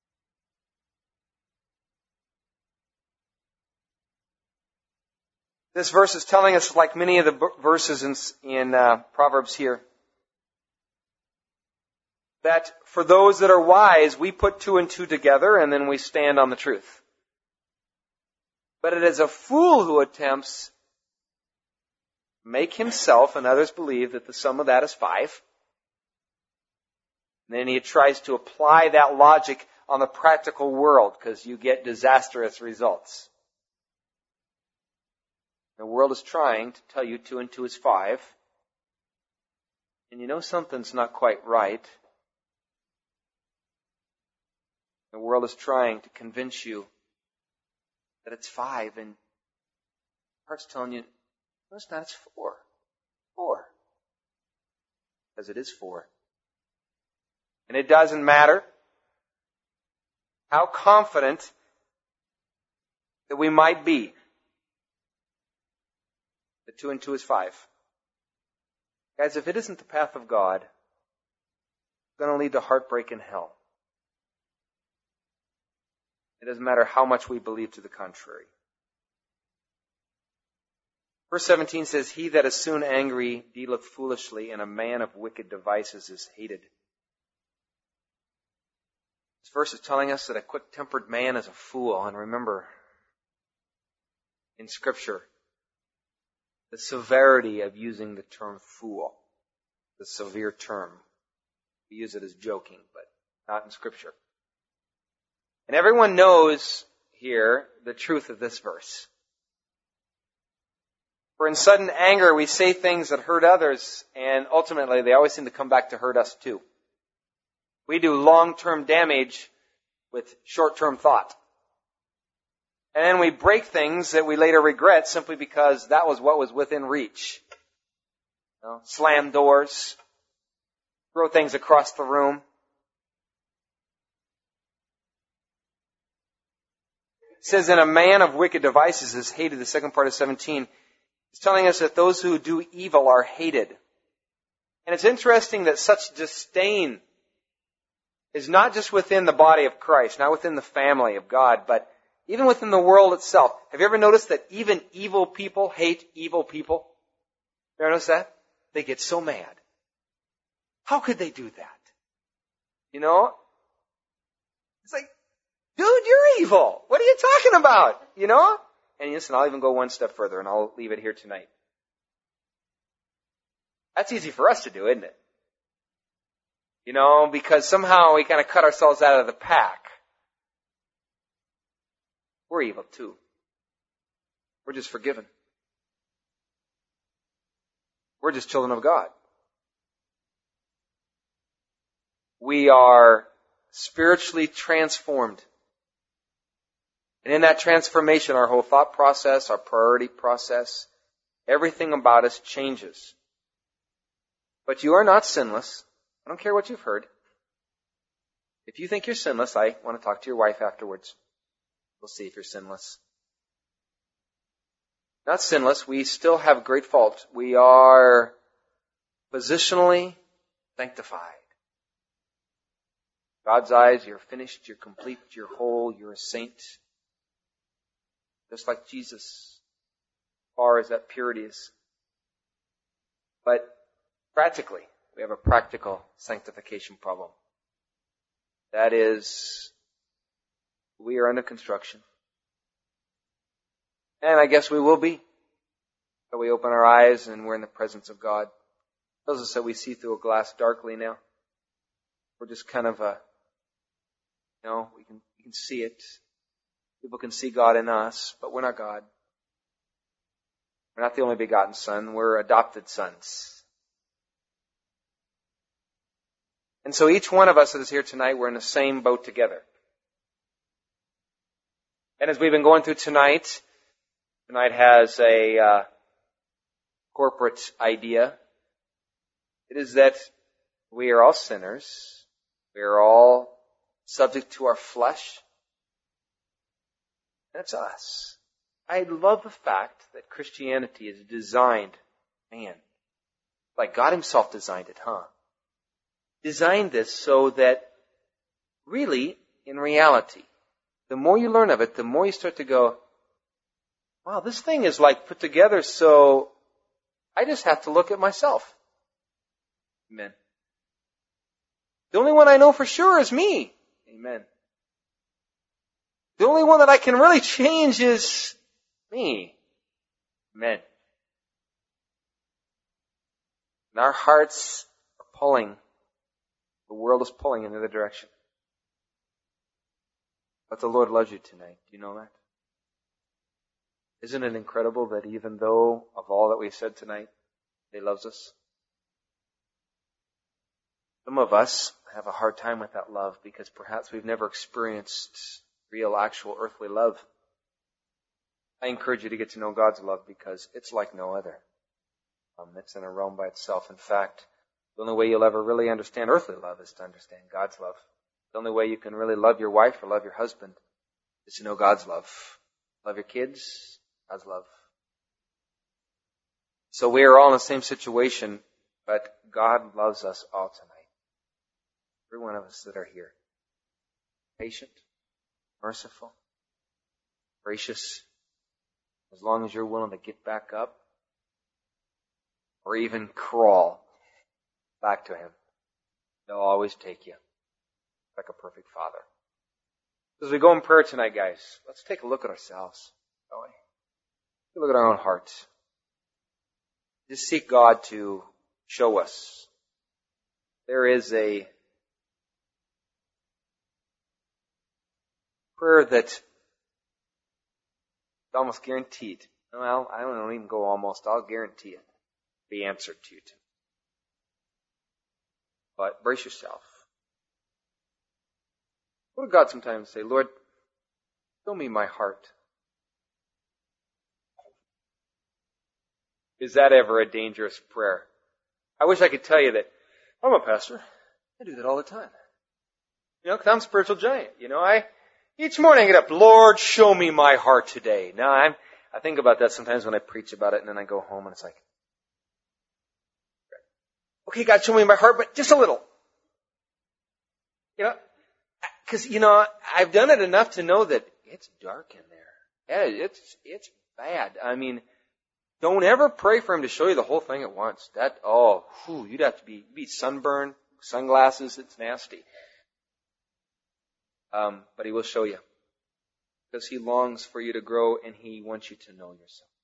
This verse is telling us, like many of the verses in Proverbs here, that for those that are wise, we put two and two together and then we stand on the truth. But it is a fool who attempts to make himself and others believe that the sum of that is 5. And then he tries to apply that logic on the practical world because you get disastrous results. The world is trying to tell you 2 and 2 is 5. And you know something's not quite right. The world is trying to convince you that it's 5, and your heart's telling you, no, it's not, it's 4. 4. Because it is 4. And it doesn't matter how confident that we might be. The 2 and 2 is 5. Guys, if it isn't the path of God, it's going to lead to heartbreak and hell. It doesn't matter how much we believe to the contrary. Verse 17 says, He that is soon angry dealeth foolishly, and a man of wicked devices is hated. This verse is telling us that a quick-tempered man is a fool. And remember, in Scripture, the severity of using the term fool, the severe term. We use it as joking, but not in Scripture. And everyone knows here the truth of this verse. For in sudden anger we say things that hurt others, and ultimately they always seem to come back to hurt us too. We do long-term damage with short-term thought. And then we break things that we later regret simply because that was what was within reach. You know, slam doors, throw things across the room. It says, and a man of wicked devices is hated. The second part of 17 is telling us that those who do evil are hated. And it's interesting that such disdain is not just within the body of Christ, not within the family of God, but even within the world itself. Have you ever noticed that even evil people hate evil people? You ever notice that? They get so mad. How could they do that? You know? It's like, dude, you're evil. What are you talking about? You know? And listen, I'll even go one step further, and I'll leave it here tonight. That's easy for us to do, isn't it? You know, because somehow we kind of cut ourselves out of the pack. We're evil too. We're just forgiven. We're just children of God. We are spiritually transformed. And in that transformation, our whole thought process, our priority process, everything about us changes. But you are not sinless. I don't care what you've heard. If you think you're sinless, I want to talk to your wife afterwards. We'll see if you're sinless. Not sinless. We still have great fault. We are positionally sanctified. God's eyes, you're finished, you're complete, you're whole, you're a saint. Just like Jesus, as far as that purity is. But practically, we have a practical sanctification problem. That is, we are under construction. And I guess we will be. So we open our eyes and we're in the presence of God. Those of us that we see through a glass darkly now. We're just kind of we can see it. People can see God in us, but we're not God. We're not the only begotten Son. We're adopted sons. And so each one of us that is here tonight, we're in the same boat together. And as we've been going through tonight has a corporate idea. It is that we are all sinners. We are all subject to our flesh. That's us. I love the fact that Christianity is designed, like God Himself designed it, Designed this so that really, in reality, the more you learn of it, the more you start to go, wow, this thing is like put together so I just have to look at myself. Amen. The only one I know for sure is me. Amen. The only one that I can really change is me. Amen. And our hearts are pulling. The world is pulling in the other direction. But the Lord loves you tonight. Do you know that? Isn't it incredible that even though of all that we've said tonight, He loves us? Some of us have a hard time with that love because perhaps we've never experienced real, actual earthly love. I encourage you to get to know God's love because it's like no other. It's in a realm by itself. In fact, the only way you'll ever really understand earthly love is to understand God's love. The only way you can really love your wife or love your husband is to know God's love. Love your kids, God's love. So we are all in the same situation, but God loves us all tonight. Every one of us that are here. Patient, merciful, gracious. As long as you're willing to get back up or even crawl back to Him, He'll always take you like a perfect Father. As we go in prayer tonight, guys, let's take a look at ourselves, shall we? Take a look at our own hearts. Just seek God to show us. There is a prayer that almost guaranteed. Well, I don't even go almost. I'll guarantee it. Be answered to you. But brace yourself. Go to God sometimes and say, Lord, show me my heart. Is that ever a dangerous prayer? I wish I could tell you that I'm a pastor. I do that all the time. Because I'm a spiritual giant. Each morning I get up, Lord, show me my heart today. Now, I think about that sometimes when I preach about it, and then I go home and it's like, Okay, God, show me my heart, but just a little. Because, I've done it enough to know that it's dark in there. Yeah, it's bad. I mean, don't ever pray for him to show you the whole thing at once. You'd have to be sunburned, sunglasses, it's nasty. But he will show you. Because he longs for you to grow and he wants you to know yourself.